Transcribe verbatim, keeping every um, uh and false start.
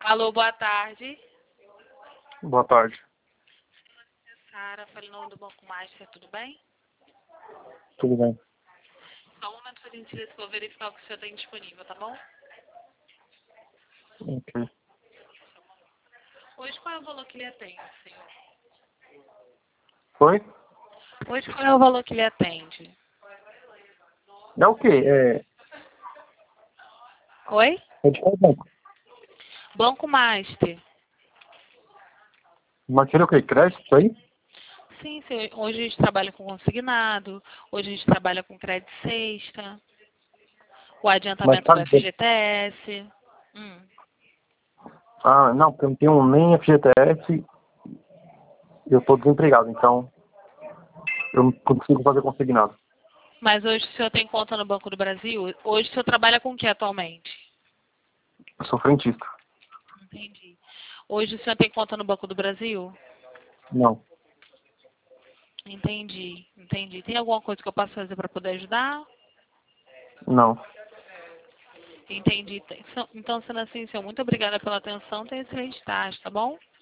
Alô, boa tarde. Boa tarde. Sara, falei o nome do Banco Master, tudo bem? Tudo bem. Só um momento, por gentileza, vou verificar o que o senhor tem disponível, tá bom? Ok. Hoje qual é o valor que ele atende, senhor? Oi? Hoje qual é o valor que ele atende? É o quê? É, Oi? é de qual banco? Banco Master. Matéria o quê? Crédito aí? Sim, senhor. Hoje a gente trabalha com consignado, hoje a gente trabalha com crédito sexta, o Mas adiantamento do sabe... F G T S. Hum. Ah, não, porque eu não tenho nem F G T S e eu tô desempregado, então eu não consigo fazer consignado. Mas hoje o senhor tem conta no Banco do Brasil? Hoje o senhor trabalha com o que atualmente? Eu sou frentista. Entendi. Hoje o senhor tem conta no Banco do Brasil? Não. Entendi, entendi. Tem alguma coisa que eu possa fazer para poder ajudar? Não. Entendi. Então, sendo assim, senhor, muito obrigada pela atenção. Tenha excelente tarde, tá bom?